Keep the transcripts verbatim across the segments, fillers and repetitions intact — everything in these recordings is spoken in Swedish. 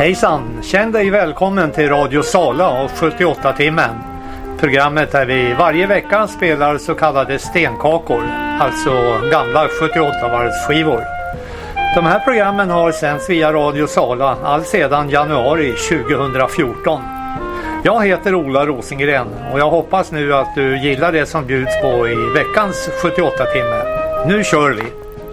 Hejsan, känn dig välkommen till Radio Sala och sjuttioåtta-timmen. Programmet där vi varje vecka spelar så kallade stenkakor, alltså gamla sjuttioåtta-varvsskivor. De här programmen har sänds via Radio Sala all sedan januari tjugohundrafjorton. Jag heter Ola Rosengren och jag hoppas nu att du gillar det som bjuds på i veckans sjuttioåtta-timme. Nu kör vi!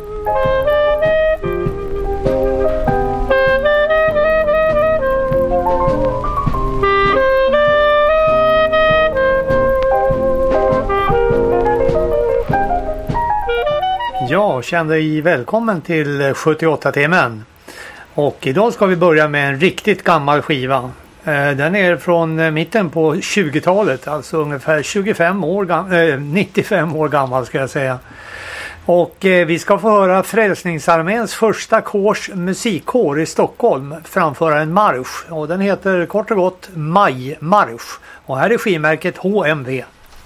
Ja, känn dig välkommen till sjuttioåtta-timmen. Och idag ska vi börja med en riktigt gammal skiva. Den är från mitten på tjugotalet, alltså ungefär tjugofem år gam- äh, nittiofem år gammal ska jag säga. Och eh, vi ska få höra Frälsningsarméns första kårs musikkår i Stockholm framföra en marsch. Och den heter kort och gott Majmarsch. Och här är skivmärket H M V.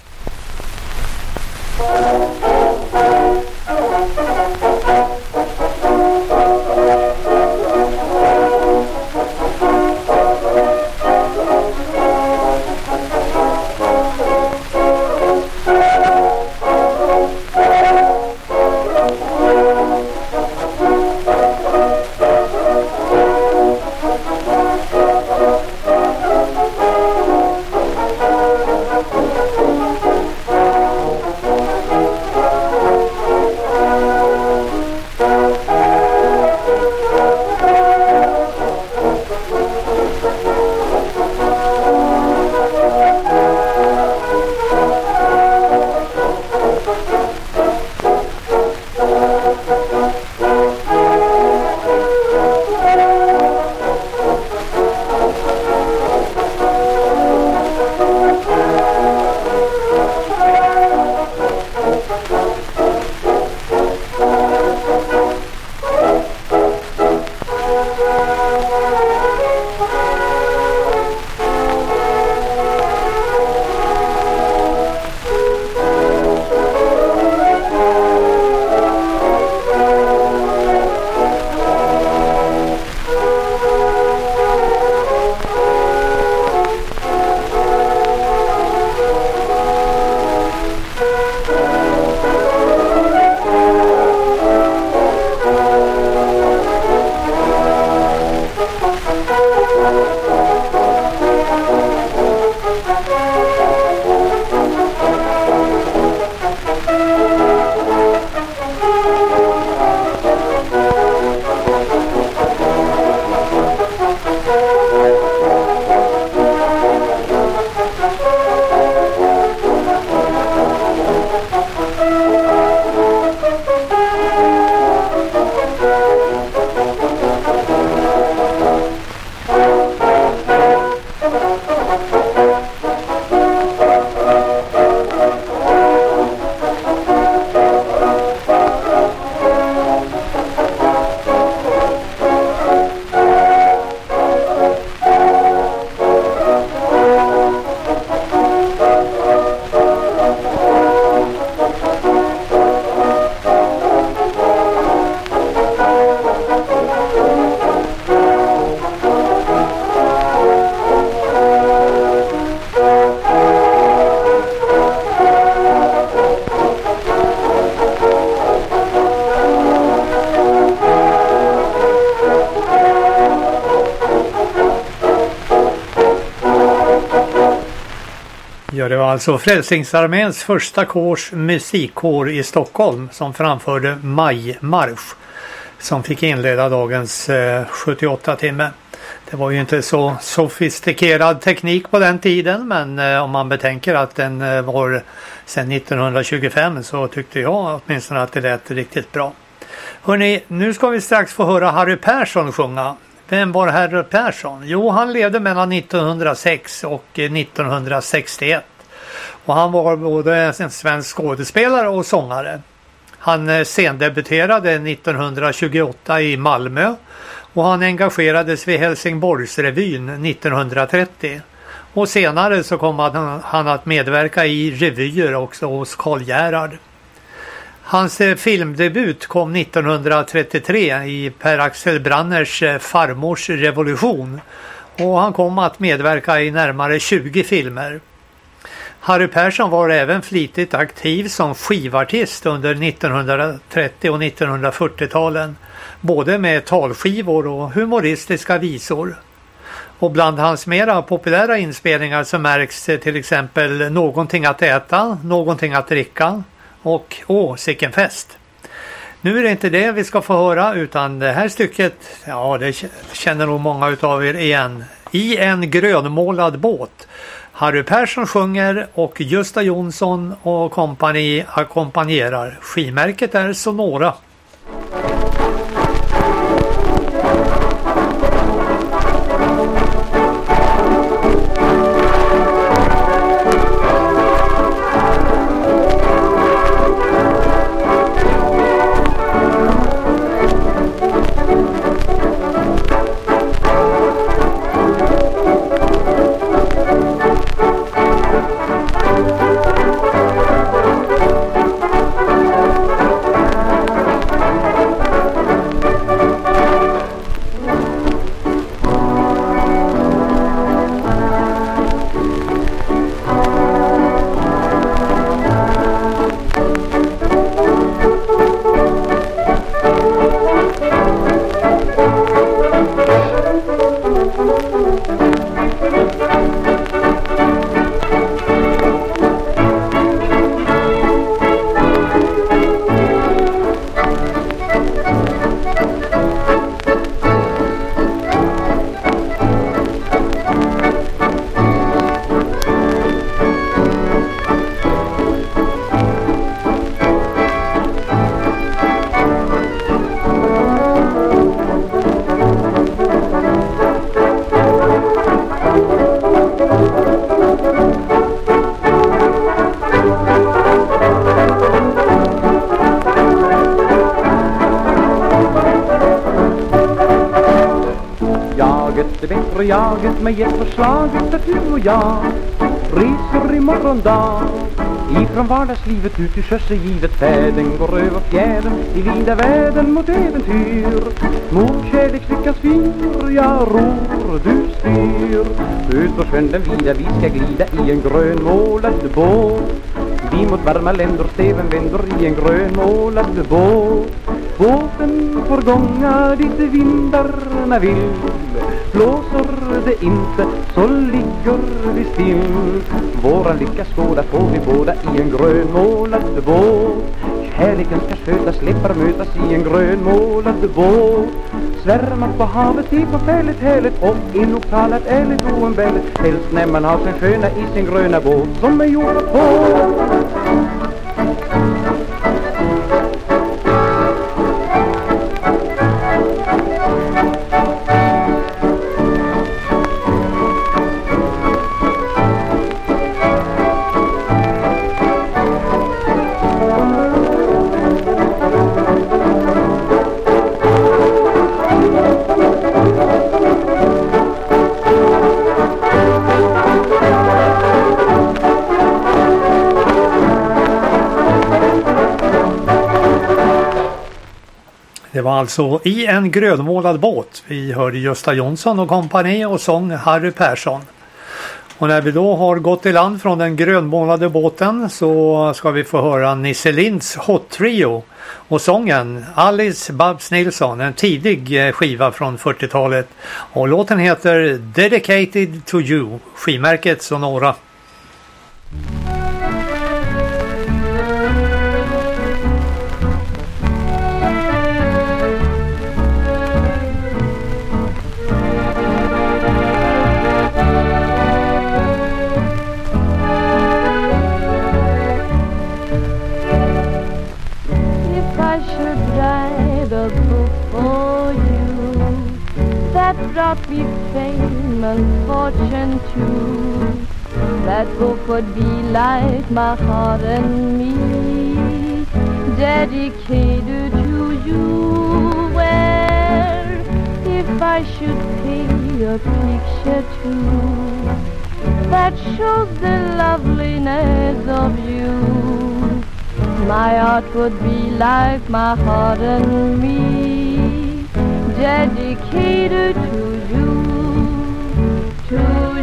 Ja, det var alltså Frälsningsarméns första kårs musikkår i Stockholm som framförde Majmarsch som fick inleda dagens eh, sjuttioåtta-timme. Det var ju inte så sofistikerad teknik på den tiden, men eh, om man betänker att den eh, var sedan nittonhundratjugofem så tyckte jag åtminstone att det lät riktigt bra. Hörrni, nu ska vi strax få höra Harry Persson sjunga. Vem var Harry Persson? Jo, han levde mellan nittonhundrasex och nittonhundrasextioett. Och han var både en svensk skådespelare och sångare. Han scendebuterade nittonhundratjugoåtta i Malmö och han engagerades vid Helsingborgsrevyn nittonhundratrettio. Och senare så kom han, han att medverka i revyer också hos Karl Gerhard. Hans filmdebut kom nittonhundratrettiotre i Per-Axel Branners Farmors revolution och han kom att medverka i närmare tjugo filmer. Harry Persson var även flitigt aktiv som skivartist under nittonhundratrettio- och nittonhundrafyrtio-talen, både med talskivor och humoristiska visor. Och bland hans mera populära inspelningar så märks till exempel Någonting att äta, Någonting att dricka och Åh, sicken fest. Nu är det inte det vi ska få höra, utan det här stycket, ja det känner nog många utav er igen. I en grönmålad båt. Harry Persson sjunger och Gösta Jonsson och kompani ackompanjerar. Skimärket är Sonora. Jaget med ett förslaget att du och jag reser i morgondag ifrån vardagslivet ut i sjöss är givet färden går över fjärden i vida världen mot äventyr mot kärlekslyckans fyr jag ror du styr ut på sjön den vida vi ska glida i en grönmålad båt vi mot varma länder steven vänder i en grönmålad båt båten får gånga dit vindarna vill blåser det inte så ligger vi still våra lycka skåda får vi båda i en grönmålad båt kärleken ska skötas, läppar mötas i en grönmålad båt svärmar på havet är förfärligt härligt och innog talat ärligt oämbärligt helst när man har sin sköna i sin gröna båt som är gjord på. Det var alltså I en grönmålad båt. Vi hörde Gösta Jonsson och kompani och sång Harry Persson. Och när vi då har gått i land från den grönmålade båten så ska vi få höra Nisse Linds Hot Trio och sången Alice Babs Nilsson, en tidig skiva från fyrtiotalet. Och låten heter Dedicated to You, skimärket Sonora. Brought me fame and fortune too. That book would be like my heart and me, dedicated to you. Where if I should paint a picture too that shows the loveliness of you, my heart would be like my heart and me, dedicated to you, to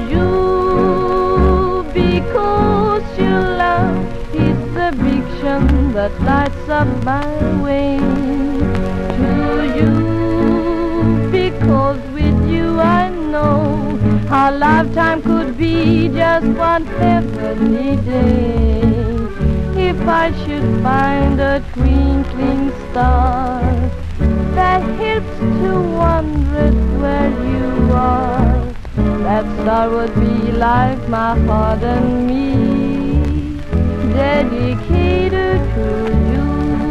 you, because your love is the fiction that lights up my way. To you, because with you I know our lifetime could be just one heavenly day. If I should find a twinkling star that helps to wonder where you are, that star would be like my heart and me, dedicated to you.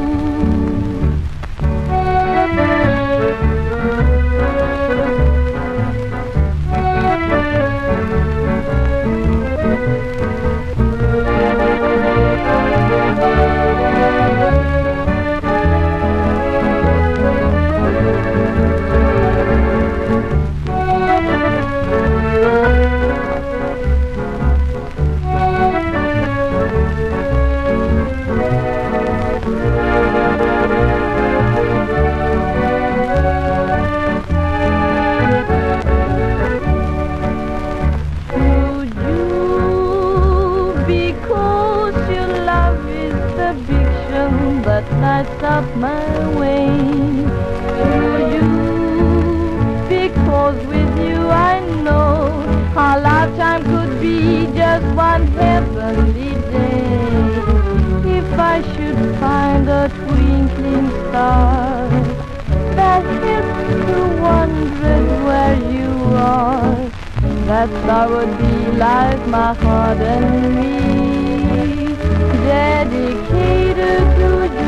Lights up my way. To you, because with you I know our lifetime could be just one heavenly day. If I should find a twinkling star that helps to wonder where you are, that star would be like my heart and me, dedicated to you.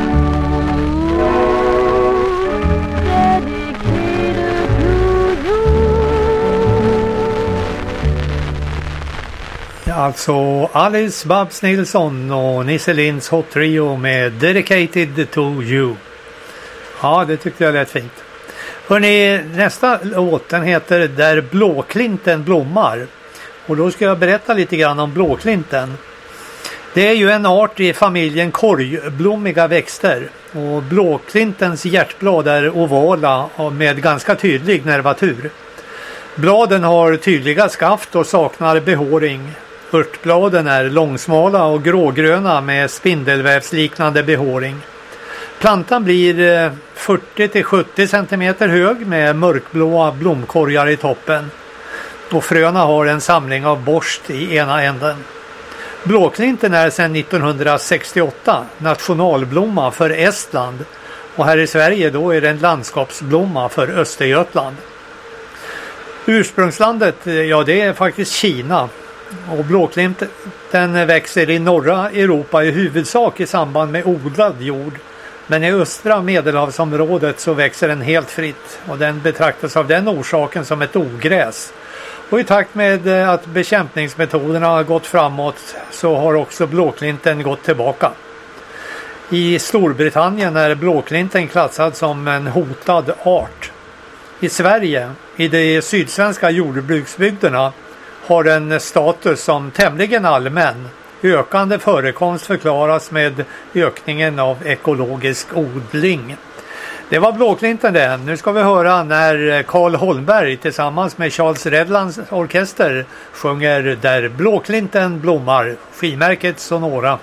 Alltså Alice Babs Nilsson och Nisse Linds Hot Trio med Dedicated to You. Ja, det tyckte jag lät fint. Hörrni, nästa låt den heter Där blåklinten blommar. Och då ska jag berätta lite grann om blåklinten. Det är ju en art i familjen korgblommiga växter. Och blåklintens hjärtblad är ovala och med ganska tydlig nervatur. Bladen har tydliga skaft och saknar behåring. Örtbladen är långsmala och grågröna med spindelvävsliknande behåring. Plantan blir fyrtio till sjuttio centimeter hög med mörkblåa blomkorgar i toppen. Och fröna har en samling av borst i ena änden. Blåklinten är sedan nittonhundrasextioåtta nationalblomma för Estland. Och här i Sverige då är det en landskapsblomma för Östergötland. Ursprungslandet, ja det är faktiskt Kina. Och blåklinten växer i norra Europa i huvudsak i samband med odlad jord. Men i östra Medelhavsområdet så växer den helt fritt. Och den betraktas av den orsaken som ett ogräs. Och i takt med att bekämpningsmetoderna har gått framåt så har också blåklinten gått tillbaka. I Storbritannien är blåklinten klassad som en hotad art. I Sverige, i de sydsvenska jordbruksbygderna, har den status som tämligen allmän. Ökande förekomst förklaras med ökningen av ekologisk odling. Det var blåklinten det. Nu ska vi höra när Carl Holmberg tillsammans med Charles Redlands orkester sjunger Där blåklinten blommar, skivmärket Sonora.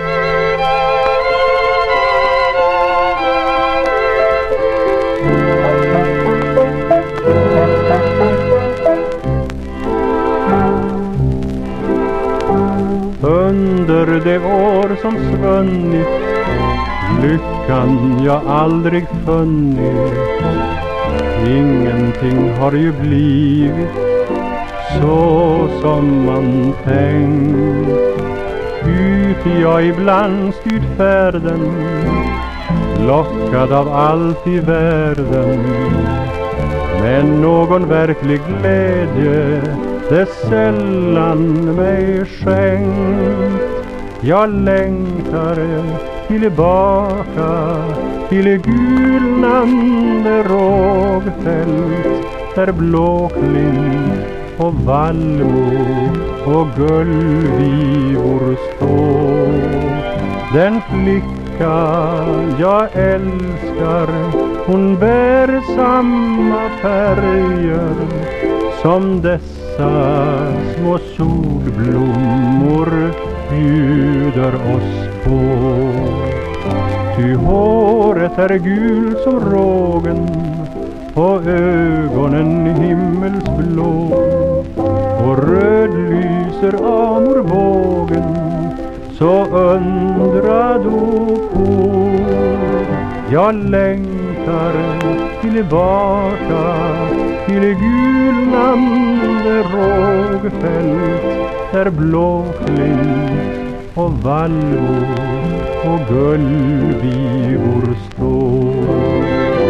Under det år som svunnit lyckan jag aldrig funnit. Ingenting har ju blivit så som man tänkt. Ut jag ibland styrt färden, lockad av allt i världen. Men någon verklig glädje det sällan mig skänkt. Jag längtar tillbaka till gulnande rågfält där blåklint och vallmo och gullvivor står. Den flicka flicka jag älskar, hon bär samma färger som dessa små solblommor bjuder oss på. Ty håret är gult som rågen och ögonen himmelsblå, och röd lyser amorbågen, så undra då på. Jag längtar tillbaka till gulnande rågfält, där blåklint och vallvor och gullvivor står.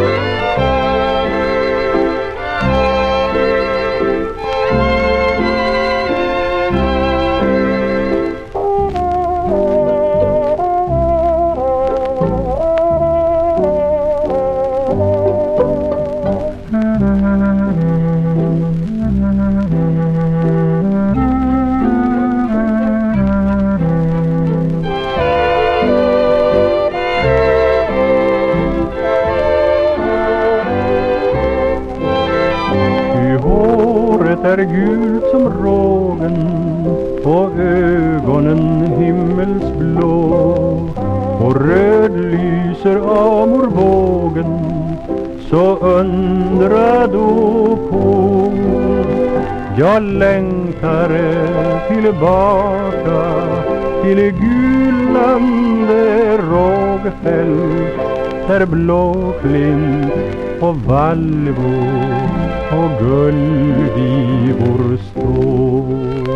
Är gult som rågen och ögonen himmelsblå, och röd lyser amorbågen, så undra då på. Jag längtar tillbaka till gulnande rågfält, där blåklint och vallvor och gullvivor står.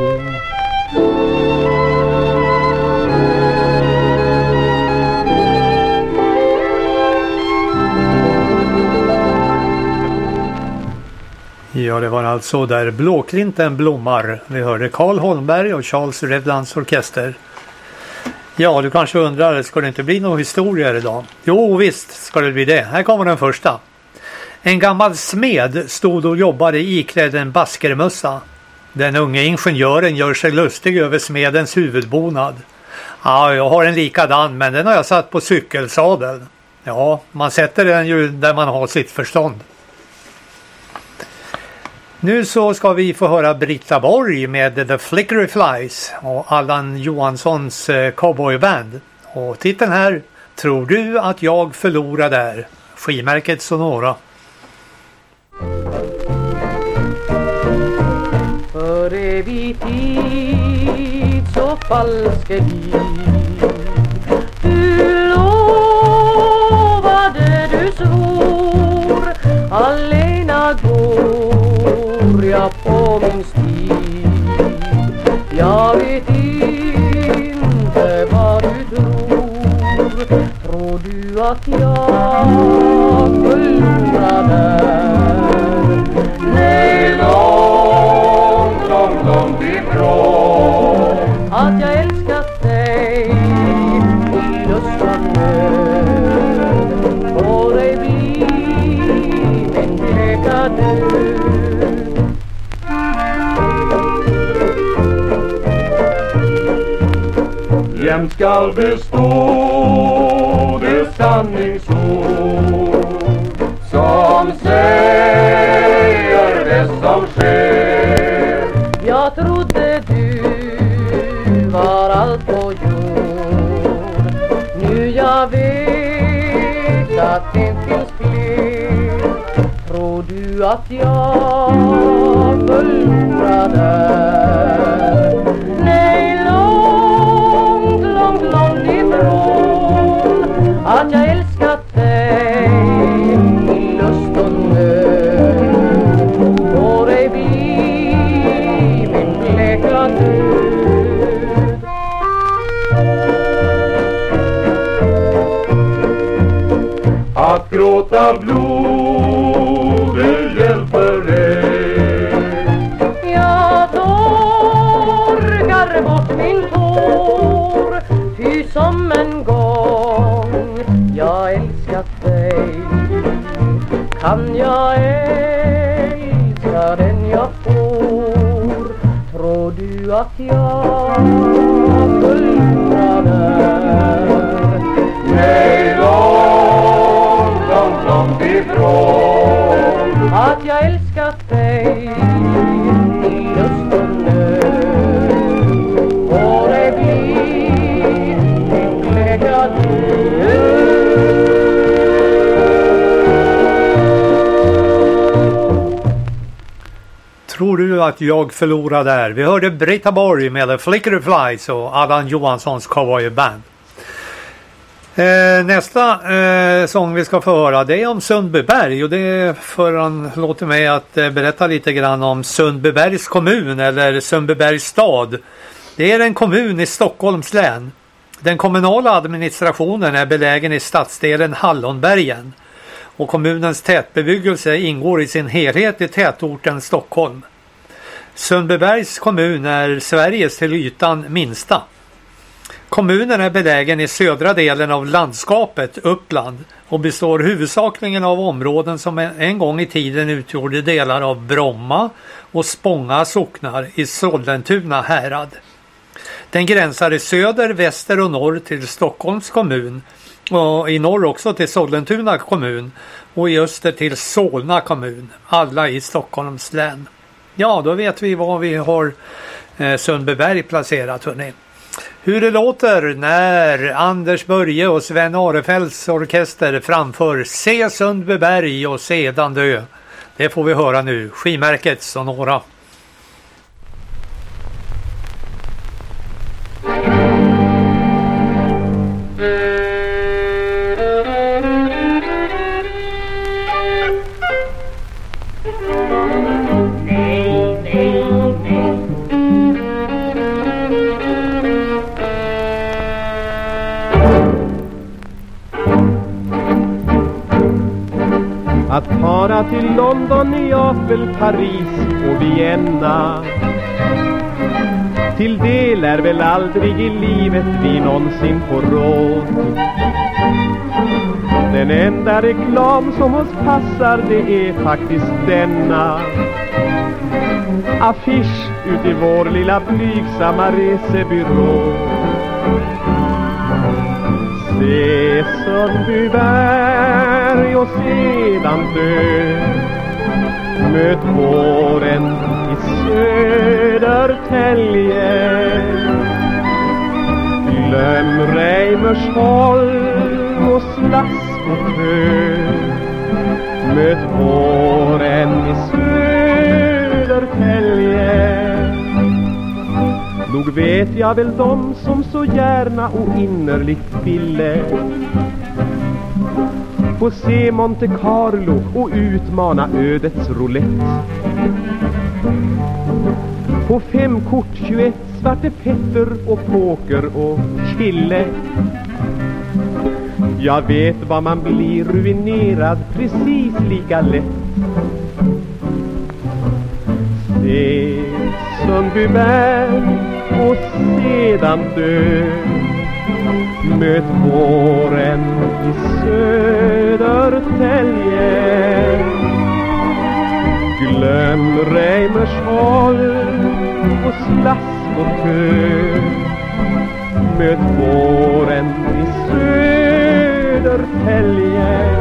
Ja, det var alltså där blåklinten blommar. Vi hörde Carl Holmberg och Charles Redlands orkester. Ja, du kanske undrar, ska det inte bli någon historia idag? Jo, visst ska det bli det. Här kommer den första. En gammal smed stod och jobbade iklädd en baskermössa. Den unge ingenjören gör sig lustig över smedens huvudbonad. Ja, jag har en likadan, men den har jag satt på cykelsadeln. Ja, man sätter den ju där man har sitt förstånd. Nu så ska vi få höra Britta Borg med The Flickery Flies och Allan Johanssons cowboyband. Och titeln här, Tror du att jag förlorar där? Skimärket Sonora. För evig tid så falske vi, du lovade, du svor, alena går jag på min stig. Jag vet inte vad du tror, tror du att jag förlorar där? Nej, långt, långt, långt ifrån att jag älskat dig i lust och nöd, och dig bli min bleka död. Jämt skall bestå det sanningsord som säger det som sker. Jag trodde du var allt på jord, nu jag vet att det finns fler. Tror du att jag förlorade? Nej, långt, långt, långt ifrån att jag älskat dig i lust och nöd, och dig bli min bleka död. Att gråta blod, det hjälper dig. Jag torkar bort min tår, ty som en gång jag älskat dig, kan jag älska den jag får. Tror du att jag förlorade? Nej. långt ifrån att jag älskat dig i lust och nöd, och det blir min glädje död. Tror du att jag förlorade där? Vi hörde Britta Borg med Flicker Flies och Allan Johanssons Cowboy Band. Eh, nästa eh, sång vi ska få höra, det är om Sundbyberg, och det för han låter mig att eh, berätta lite grann om Sundbybergs kommun eller Sundbybergs stad. Det är en kommun i Stockholms län. Den kommunala administrationen är belägen i stadsdelen Hallonbergen, och kommunens tätbebyggelse ingår i sin helhet i tätorten Stockholm. Sundbybergs kommun är Sveriges till ytan minsta. Kommunen är belägen i södra delen av landskapet Uppland och består huvudsakligen av områden som en gång i tiden utgjorde delar av Bromma och Spånga socknar i Sollentuna härad. Den gränsar i söder, väster och norr till Stockholms kommun, och i norr också till Sollentuna kommun, och i öster till Solna kommun, alla i Stockholms län. Ja, då vet vi var vi har eh, Sundbyberg placerat, hörni. Hur det låter när Anders Börje och Sven Arefelds orkester framför Se Sundbyberg och sedan dö. Det får vi höra nu, skimärket Sonora. Att fara till London, Neapel, Paris och Vienna, till det lär väl aldrig i livet vi någonsin får råd. Den enda reklam som oss passar, det är faktiskt denna affisch ut i vår lilla blygsamma resebyrå. Se Sundbyberg och sedan dö, möt våren i Södertälje. Glöm Reimersholm och Slask och Kö, möt våren i Södertälje. Nog vet jag väl de som så gärna och innerligt ville få se Monte Carlo och utmana ödets roulette. På fem kort, tjugoett, Svarte Petter och poker och kille. Jag vet vad man blir ruinerad precis lika lätt. Se Sundbyberg och sedan dö, möt våren i Södertälje. Glöm Reimersholm och Slask och Kö, möt våren i Södertälje.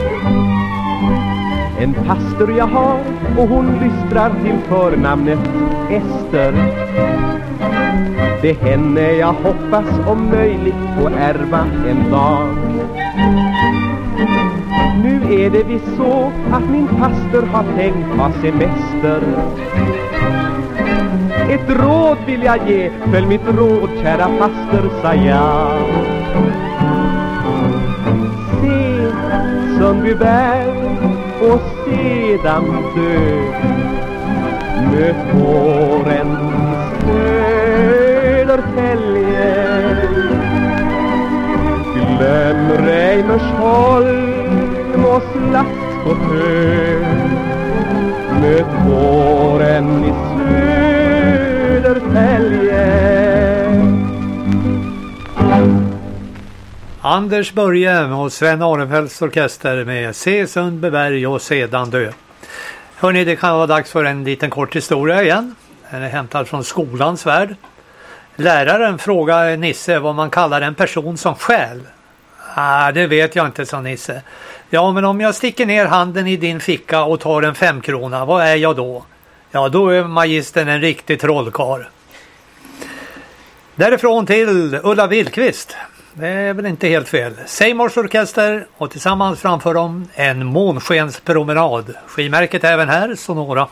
En pastor jag har och hon lystrar till förnamnet Ester. Det är henne jag hoppas om möjligt få ärva en dag. Nu är det visst så att min pastor har tänkt ha semester. Ett råd vill jag ge, följ mitt råd kära pastor, sa jag. Se Sundbyberg och sedan dö, möt våren i Södertälje. Glöm Reimersholm och Slask och Kö, möt våren i Södertälje. Anders Börje och Sven Arefelds orkester med Se Sundbyberg och sedan dö. Hörrni, det kan vara dags för en liten kort historia igen. Den är hämtad från skolans värld. Läraren frågar Nisse vad man kallar en person som stjäl. Ah, det vet jag inte, sa Nisse. Ja, men om jag sticker ner handen i din ficka och tar en femkrona, vad är jag då? Ja, då är magistern en riktig trollkarl. Därifrån till Ulla Billqvist. Det är väl inte helt fel. Seymours orkester och tillsammans framför dem en månskenspromenad. Skimärket även här, Sonora.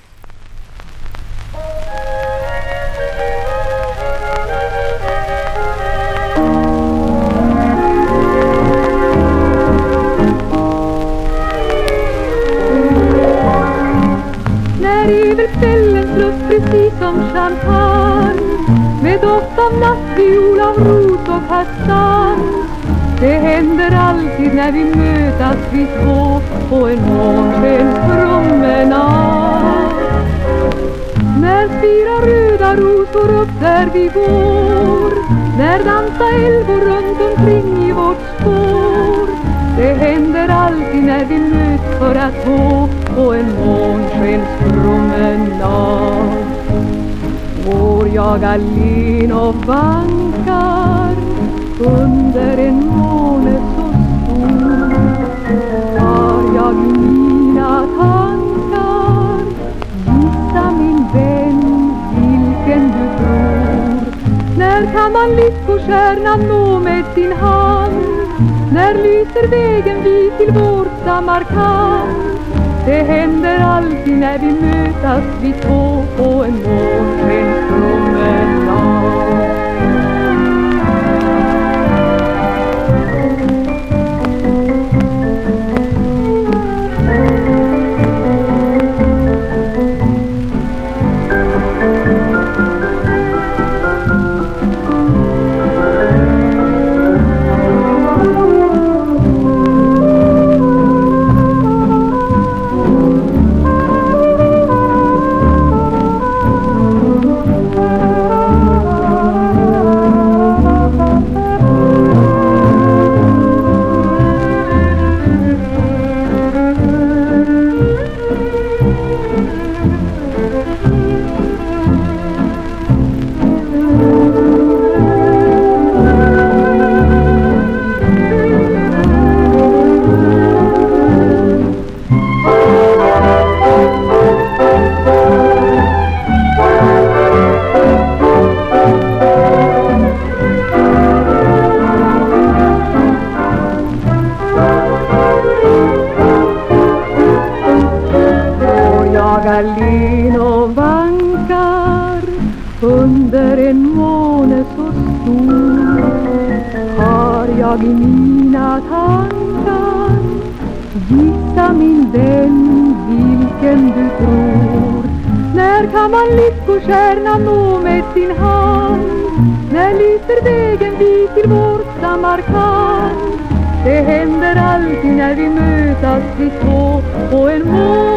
När över kvällen slutt precis som champagne, med doft av nattviol, av ros och kastanj. Det händer alltid när vi mötas vi två på en månskenspromenad. När spirar röda rosor upp där vi går, när dansar älvor runt omkring i vårt spår. Det händer alltid när vi möts för att gå på en månskenspromenad. Går jag alene och vankar under en måne så stor, har jag mina tankar, gissa min vän vilken du tror. När kan man lyckostjärnan nå med sin hand, när lyser vägen vi till vårt Samarkand. Det händer alltid när vi mötas vi två på en månskenspromenad. alene och vankar under en måne så stor, har jag i mina tankar gissa min vän vilken du tror. När kan man lyckostjärnan nå med sin hand? När lyser vägen vi till vårt Samarkand? Det händer alltid när vi mötas vi två på en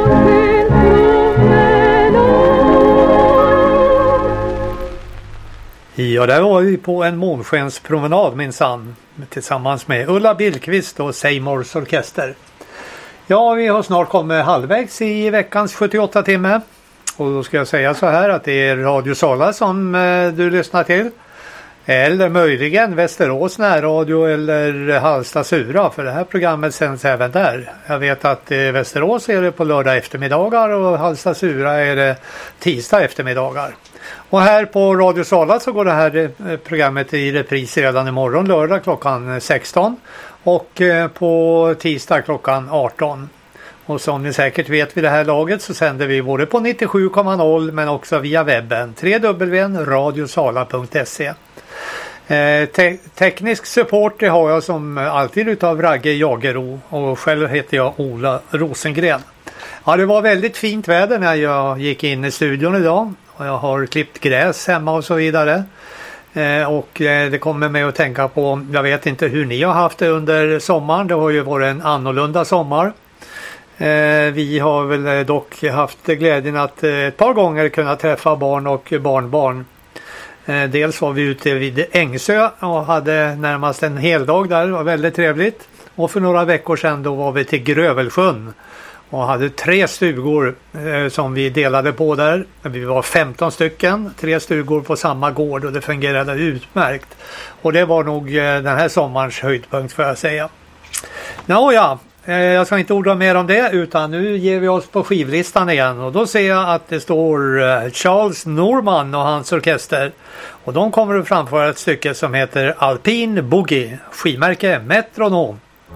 månskenspromenad. Ja, där var vi på en månskenspromenad minsann, tillsammans med Ulla Billqvist och Seymours orkester. Ja, vi har snart kommit halvvägs i veckans sjuttioåtta timme. Och då ska jag säga så här att det är Radio Sala som eh, du lyssnar till. Eller möjligen Västerås närradio eller Halsta Sura, för det här programmet sänds även där. Jag vet att i Västerås är det på lördag eftermiddagar och Halsta Sura är det tisdag eftermiddagar. Och här på Radio Sala så går det här programmet i repris redan imorgon lördag klockan sexton och på tisdag klockan arton. Och som ni säkert vet vid det här laget så sänder vi både på nittiosju komma noll men också via webben w w w punkt radiosala punkt se. Eh, te- teknisk support det har jag som alltid utav Ragge Jagero och själv heter jag Ola Rosengren. Ja, det var väldigt fint väder när jag gick in i studion idag och jag har klippt gräs hemma och så vidare. Eh, och eh, det kommer mig att tänka på, jag vet inte hur ni har haft det under sommaren, det har ju varit en annorlunda sommar. Eh, vi har väl dock haft glädjen att eh, ett par gånger kunna träffa barn och barnbarn. Eh, dels var vi ute vid Ängsö och hade närmast en hel dag där, det var väldigt trevligt. Och för några veckor sedan då var vi till Grövelsjön och hade tre stugor eh, som vi delade på där. Vi var femton stycken, tre stugor på samma gård och det fungerade utmärkt. Och det var nog eh, den här sommarens höjdpunkt får jag säga. Nå ja, eh, jag ska inte orda mer om det, utan nu ger vi oss på skivlistan igen. Och då ser jag att det står eh, Charles Norman och hans orkester. Och de kommer att framföra ett stycke som heter Alpine Boogie, skivmärke Metronom.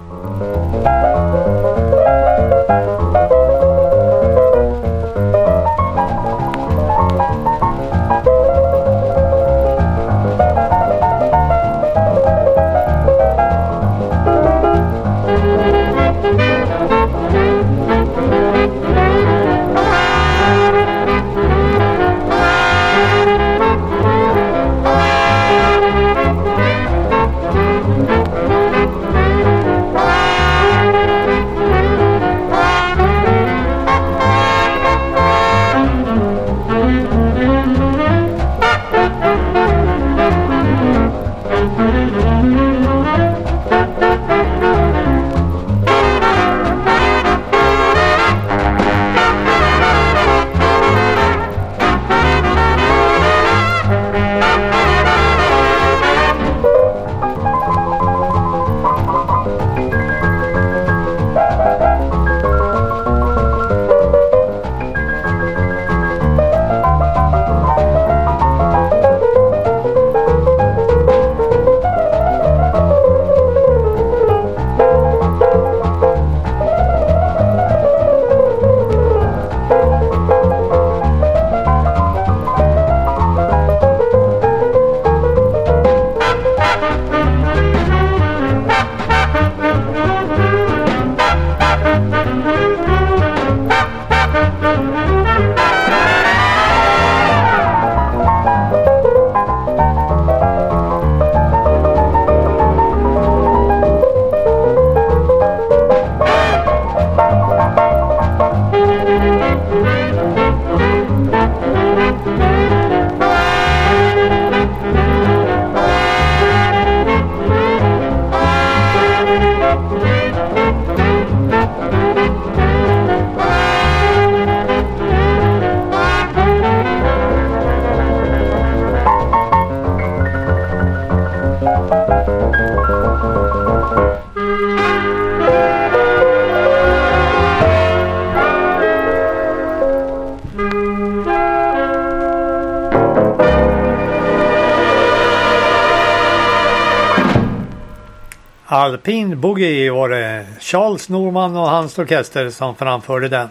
Alpine Boogie var det Charles Norman och hans orkester som framförde den.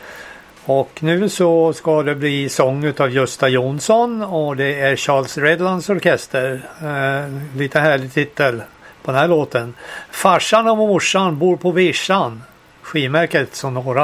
Och nu så ska det bli sång utav Gösta Jonsson och det är Charles Redlands orkester. Eh, lite härlig titel på den här låten. Farsan och morsan bor på Vischan. Skivmärket Sonora.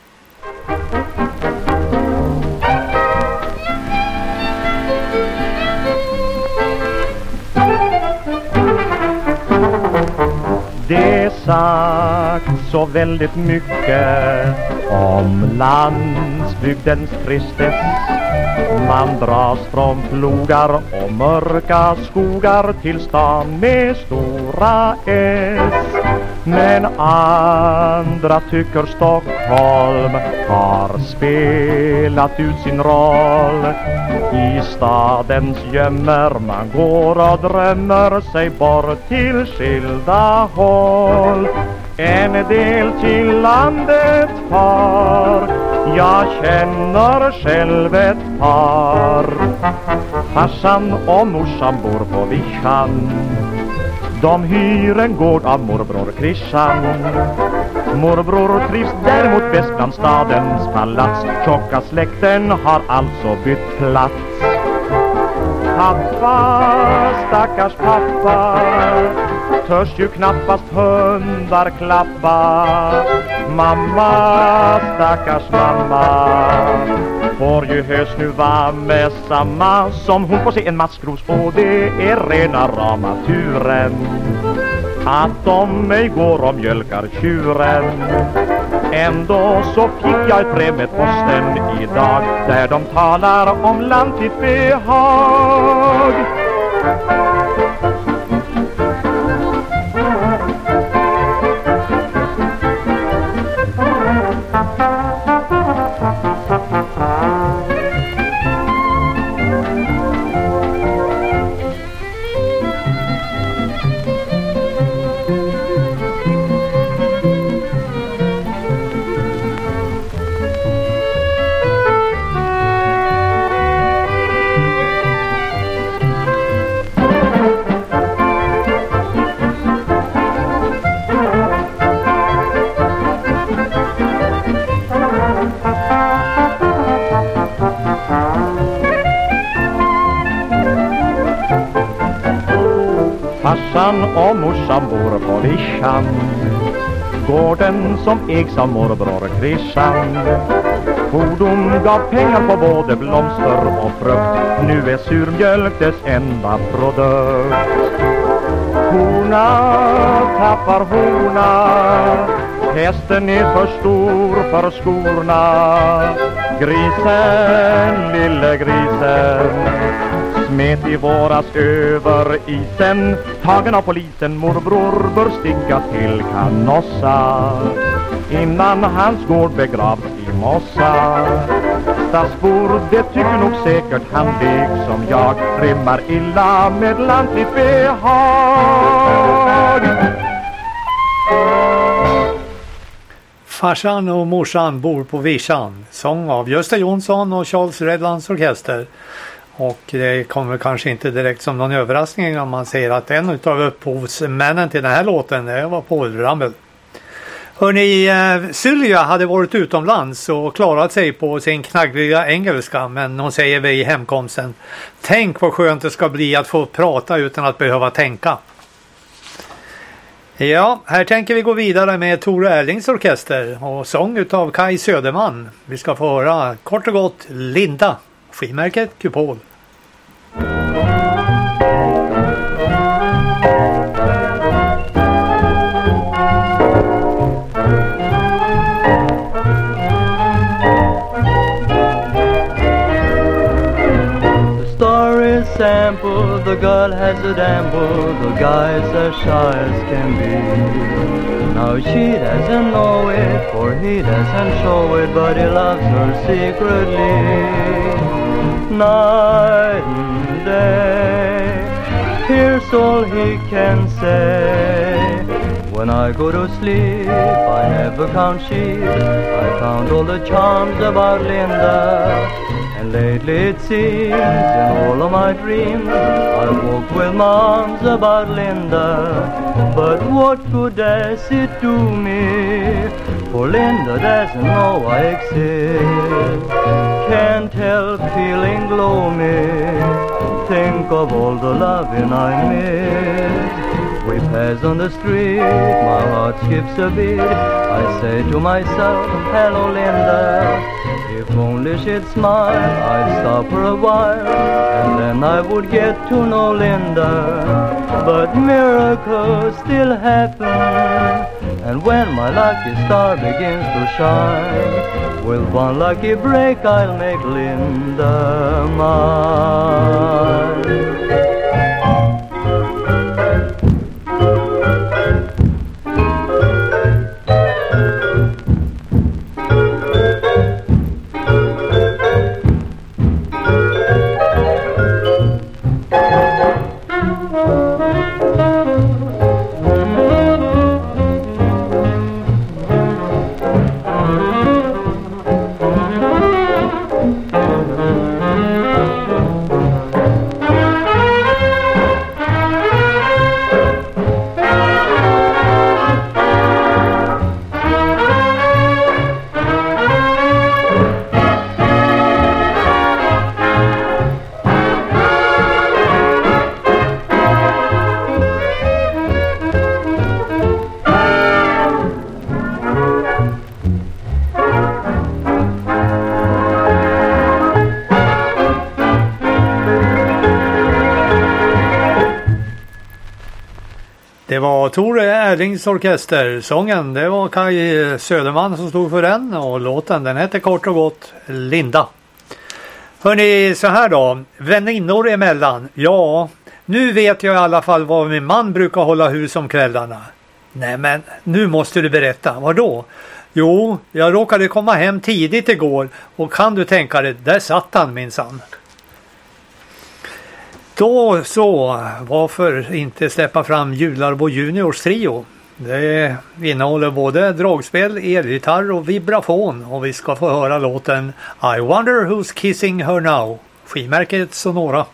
Det är sagt så väldigt mycket om landsbygdens tristess. Man dras från plogar och mörka skogar till stan med stora S. Men andra tycker Stockholm har spelat ut sin roll. I stadens gömmer man går och drömmer sig bort till skilda håll. En del till landet far, jag känner själv ett par. Farsan och morsan bor på Vischan. De hyr en gård av morbror Christian. Morbror trivs däremot bäst bland stadens palats. Tjocka släkten har alltså bytt plats. Pappa, stackars pappa, törs ju knappast hundar klappa. Mamma, stackars mamma, får ju hösnuva med samma som hon får se en maskros. Och det är rena rama turen att de mig går och mjölkar tjuren. Ändå så fick jag ett brev med posten idag där de talar om lantigt behag. morsan bor på vischan, gården som ägs av morbror Christian. Fordon gav pengar på både blomster och frukt, nu är surmjölk dess enda produkt. Horna tappar horna, hästen är för stor för skorna. Grisen, lille grisen, smet i våras över isen. Tagen av polisen, morbror bör sticka till Canossa innan hans gård begravs i mossa. Stadsbor, det tycker nog säkert han liksom jag, rimmar illa med lantligt behag. Farsan och morsan bor på vischan. Sång av Gösta Jonsson och Charles Redlands orkester. Och det kommer kanske inte direkt som någon överraskning om man säger att en av upphovsmännen till den här låten det var Paul Ramel. Hörrni, eh, Sylvia hade varit utomlands och klarat sig på sin knaggliga engelska, men hon säger vid hemkomsten: tänk vad skönt det ska bli att få prata utan att behöva tänka. Ja, här tänker vi gå vidare med Tore Erlings orkester och sång utav Kai Söderman. Vi ska få höra kort och gott Linda, skivmärket Kupol. Sample, the girl has a dample, the guy's as shy as can be. Now she doesn't know it, for he doesn't show it, but he loves her secretly. Night and day, here's all he can say. When I go to sleep, I never count sheep. I found all the charms about Linda. And lately it seems in all of my dreams I walk with my arms about Linda. But what good does it do me? For Linda doesn't know I exist. Can't help feeling gloomy. Think of all the loving I miss. We pass on the street, my heart skips a beat. I say to myself, hello Linda. If only she'd smile, I'd stop for a while, and then I would get to know Linda. But miracles still happen, and when my lucky star begins to shine, with one lucky break I'll make Linda mine. Det var Tore Erlings orkester. Sången, det var Kai Söderman som stod för den, och låten den heter kort och gott Linda. Hörrni, så här då, väninnor emellan. Ja, nu vet jag i alla fall vad min man brukar hålla hus om kvällarna. Nej men, nu måste du berätta, vad då? Jo, jag råkade komma hem tidigt igår, och kan du tänka dig, där satt han minsann. Då så, varför inte släppa fram Jularbo Juniors trio? Det innehåller både dragspel, elgitarr och vibrafon, och vi ska få höra låten I Wonder Who's Kissing Her Now, skivmärket Sonora.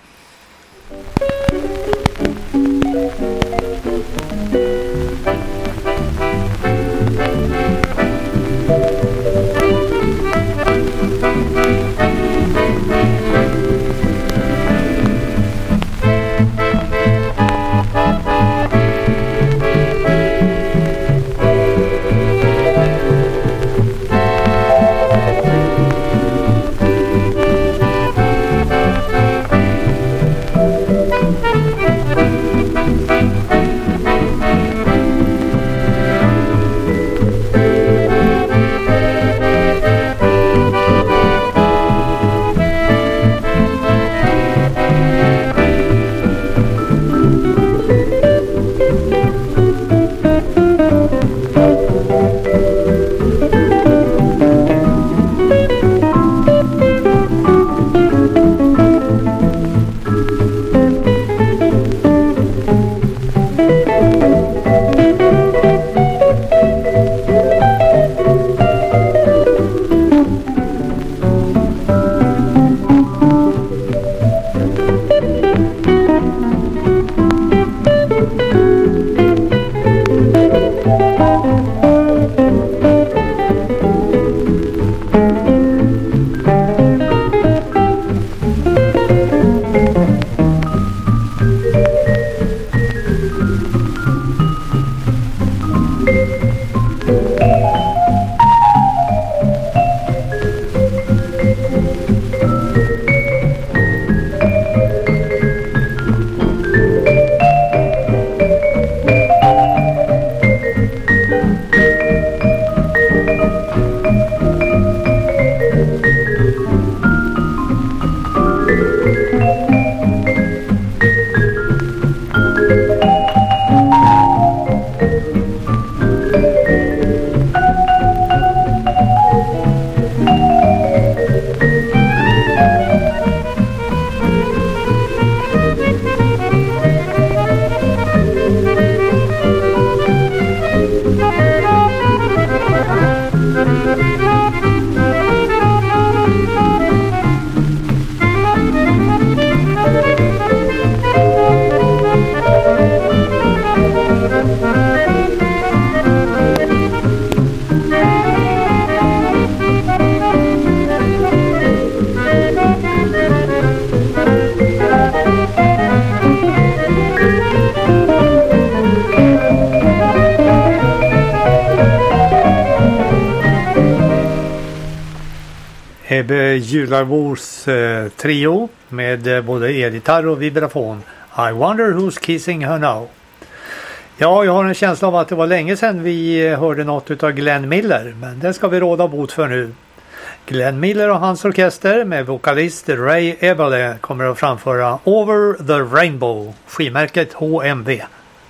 Ebbe Jularbors eh, trio med eh, både elgitarr och vibrafon. I wonder who's kissing her now. Ja, jag har en känsla av att det var länge sedan vi hörde något av Glenn Miller, men det ska vi råda bot för nu. Glenn Miller och hans orkester med vokalist Ray Eberle kommer att framföra Over the Rainbow, skivmärket H M V.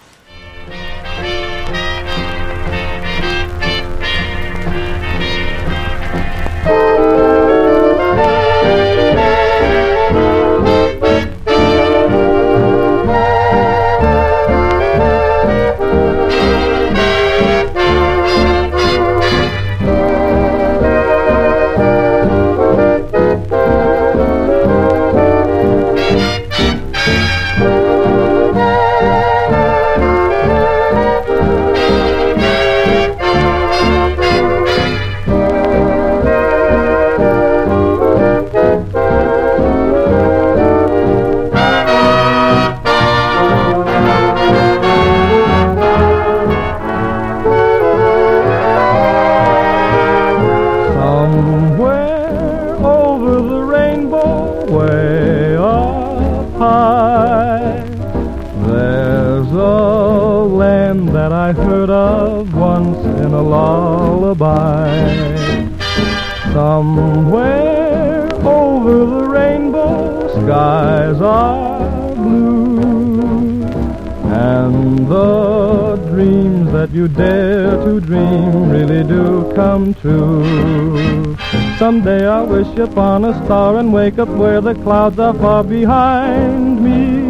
Somewhere over the rainbow, skies are blue, and the dreams that you dare to dream really do come true. Someday I'll wish upon a star and wake up where the clouds are far behind me,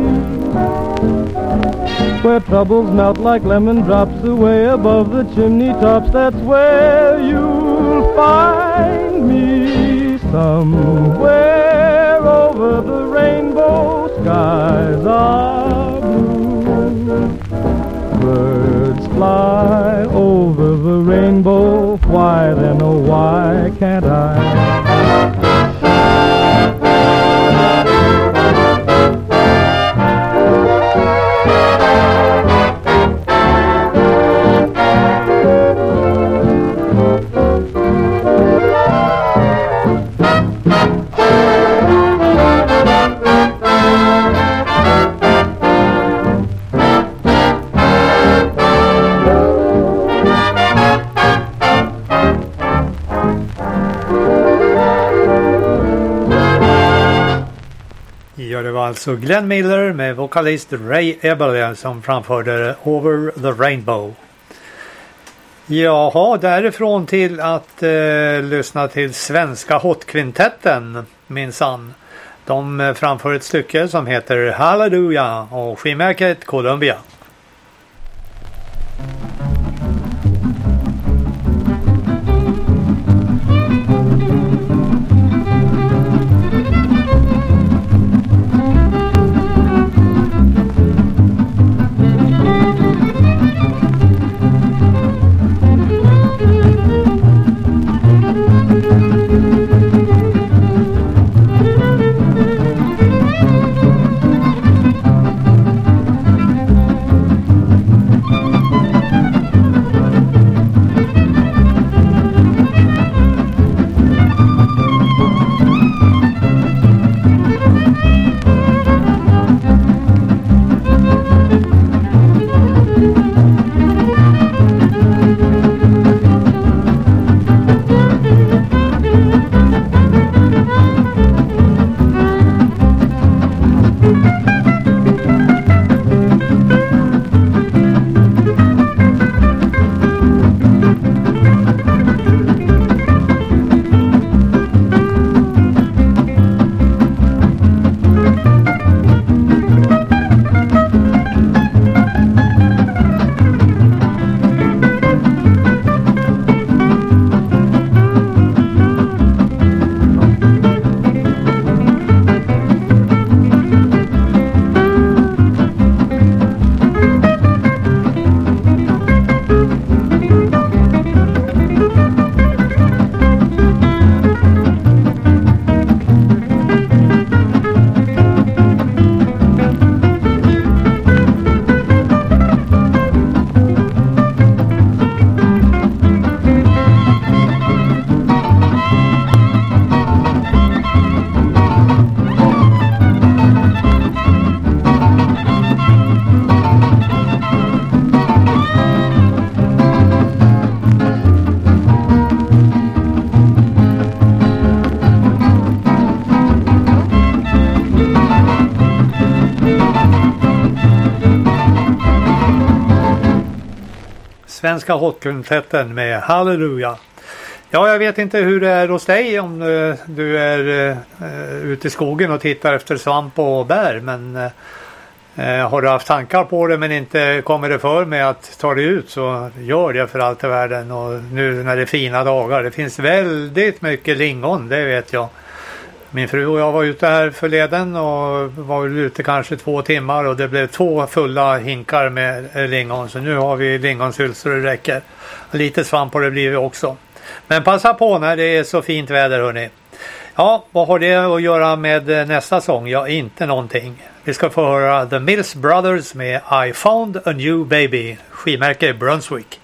where troubles melt like lemon drops away above the chimney tops. That's where you'll find me. Somewhere over the rainbow, skies are blue. Birds fly over the rainbow. Why then, oh why can't I? Det var alltså Glenn Miller med vokalist Ray Eberle som framförde Over the Rainbow. Jaha, därifrån till att eh, lyssna till svenska hotkvintetten minsann. De framför ett stycke som heter Halleluja och skivmärket Columbia. svenska hotkvintetten med Halleluja. Ja, jag vet inte hur det är hos dig om uh, du är uh, ute i skogen och tittar efter svamp och bär, men uh, har du haft tankar på det men inte kommer det för med att ta det ut, så gör det för allt i världen. Och nu när det är fina dagar, det finns väldigt mycket lingon, det vet jag. Min fru och jag var ute här förleden och var ute kanske två timmar och det blev två fulla hinkar med lingon. Så nu har vi lingonsylt så det räcker. Lite svamp på det blir vi också. Men passa på när det är så fint väder, hörni. Ja, vad har det att göra med nästa sång? Ja, inte någonting. Vi ska få höra The Mills Brothers med I Found a New Baby. Skivmärke Brunswick.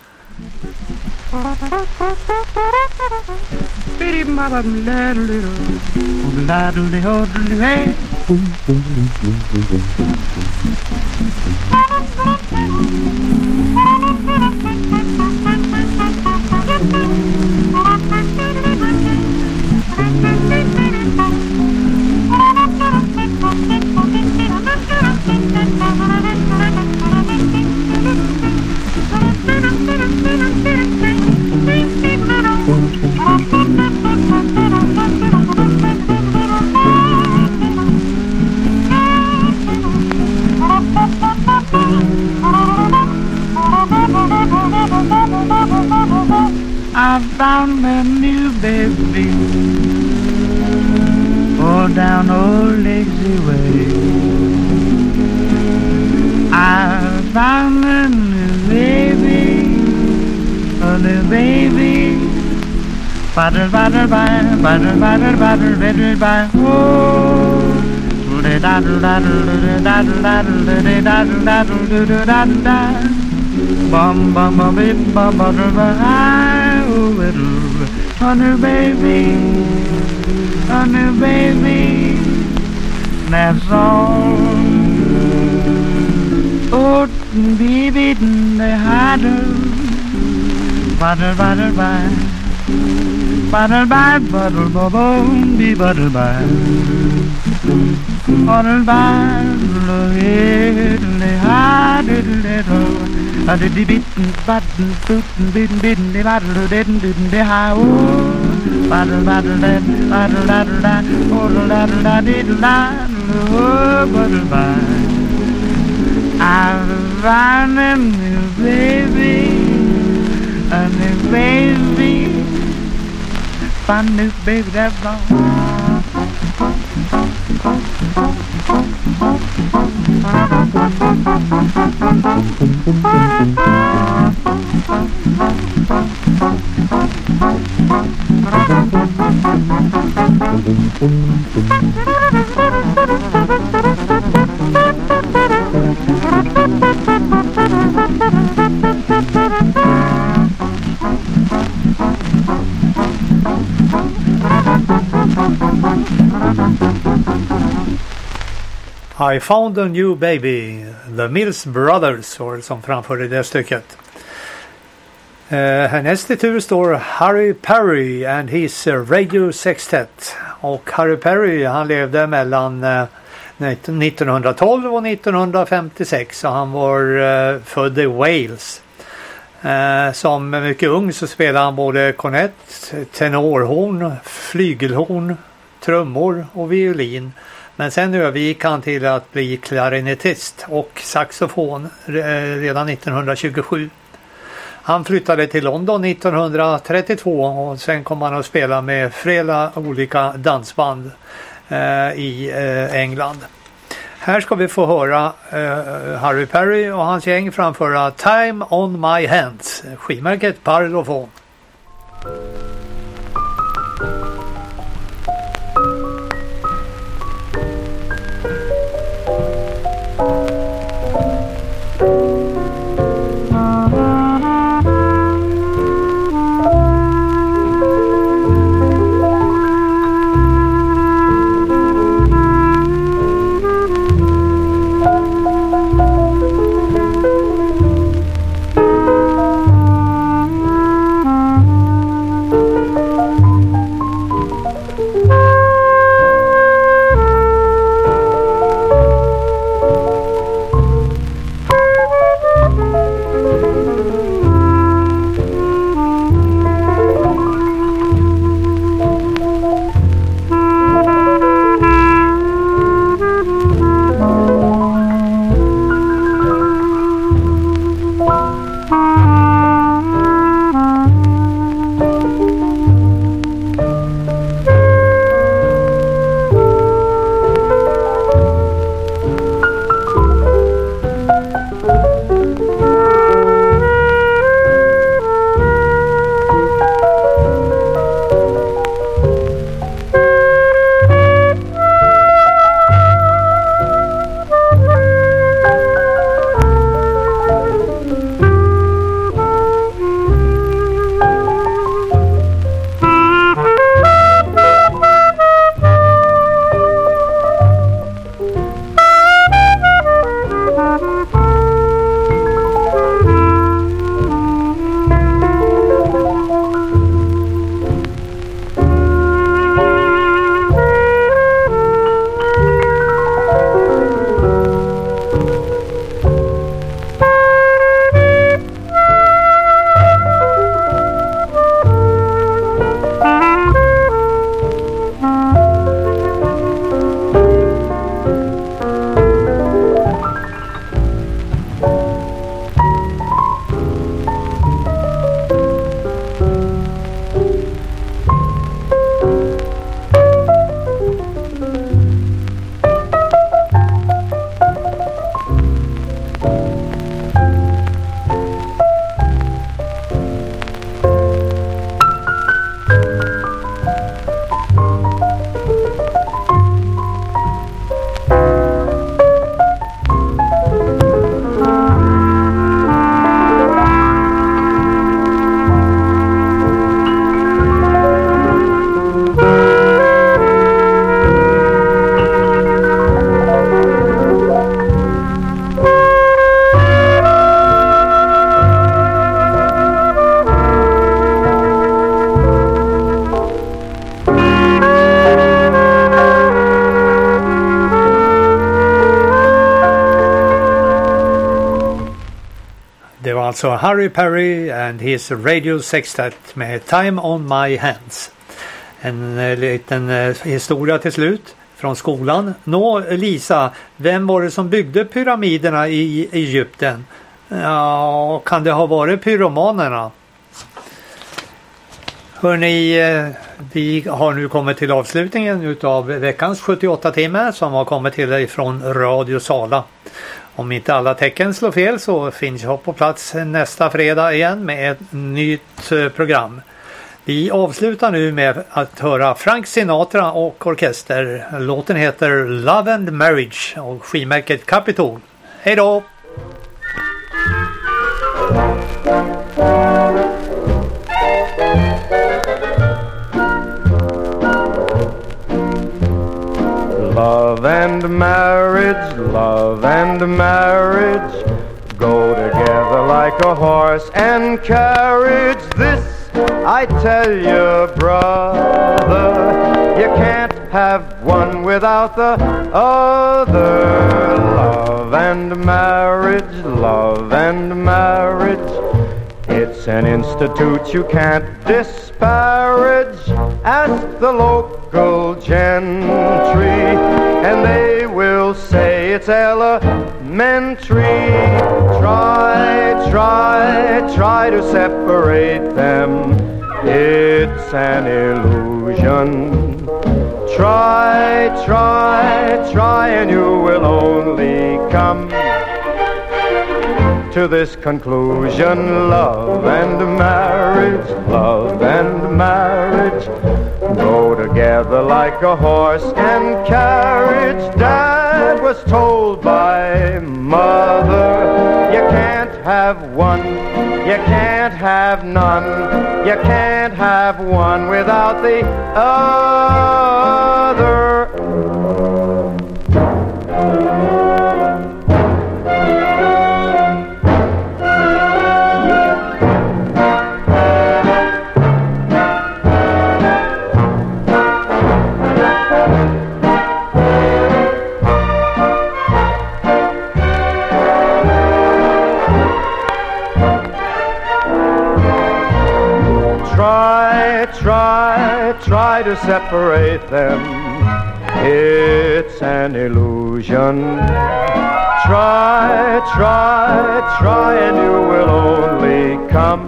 I found a new baby, oh down old lazy way. I found a new baby, a new baby. Butter, butter, butter, butter, butter, butter, butter, butter, oh. Daddle, daddle, daddle, daddle, daddle, daddle, daddle, daddle, daddle. Bum, bum, bum, bim, bum, butter, butter, oh, little honey baby, honey baby. That's all. Oh, baby, the harder. Butter, butter, butter. Butter, butter, butter, butter, be butter, butter. Butter, butter, the harder, little. I did the bitten, button, button, bitten, bitten, the battle, didn't, didn't, the high, oh, battle, battle, then, battle, battle, that, oh, battle, that, diddle, that, oh, battle, battle. I found a new baby, a new baby, found a new baby, that's all. I Found a New Baby, The Mills Brothers, or som framförde det stycket. Uh, härnäst i tur står Harry Perry and his Radio Sextet. Och Harry Perry, han levde mellan uh, nittonhundratolv och nittonhundrafemtiosex, och han var uh, född i Wales. Uh, som mycket ung så spelade han både kornett, tenorhorn, flygelhorn, trummor och violin. Men sen övergick han till att bli klarinettist och saxofon redan nittonhundratjugosju. Han flyttade till London nittonhundratrettiotvå och sen kom han att spela med flera olika dansband eh, i eh, England. Här ska vi få höra eh, Harry Perry och hans gäng framföra Time on My Hands, skivmärket Parlophone. Oh, var alltså Harry Perry and his Radio Sextet med Time on My Hands. En eh, liten eh, historia till slut från skolan. Nå Lisa, vem var det som byggde pyramiderna i Egypten? Ja, kan det ha varit pyromanerna? Hörrni, eh, vi har nu kommit till avslutningen utav veckans sjuttioåtta timmar som har kommit till dig från Radio Sala. Om inte alla tecken slår fel så finns jag på plats nästa fredag igen med ett nytt program. Vi avslutar nu med att höra Frank Sinatra och orkester. Låten heter Love and Marriage och skivmärket Capitol. Hej då! Love and marriage, love and marriage go together like a horse and carriage. This I tell you, brother, you can't have one without the other. Love and marriage, love and marriage, it's an institute you can't disparage. Ask the local gentry and they will say it's elementary. Try, try, try to separate them, it's an illusion. Try, try, try and you will only come to this conclusion. Love and marriage, love and marriage go together like a horse and carriage. Dad was told by mother, you can't have one, you can't have none, you can't have one without the other. Try, try to separate them, it's an illusion. Try, try, try and you will only come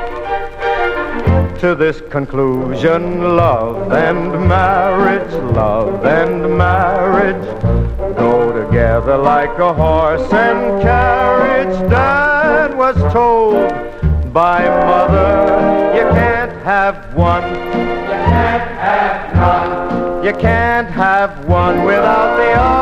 to this conclusion. Love and marriage, love and marriage go together like a horse and carriage. Dad was told by mother, you can't have one, you can't have none, you can't have one without the other.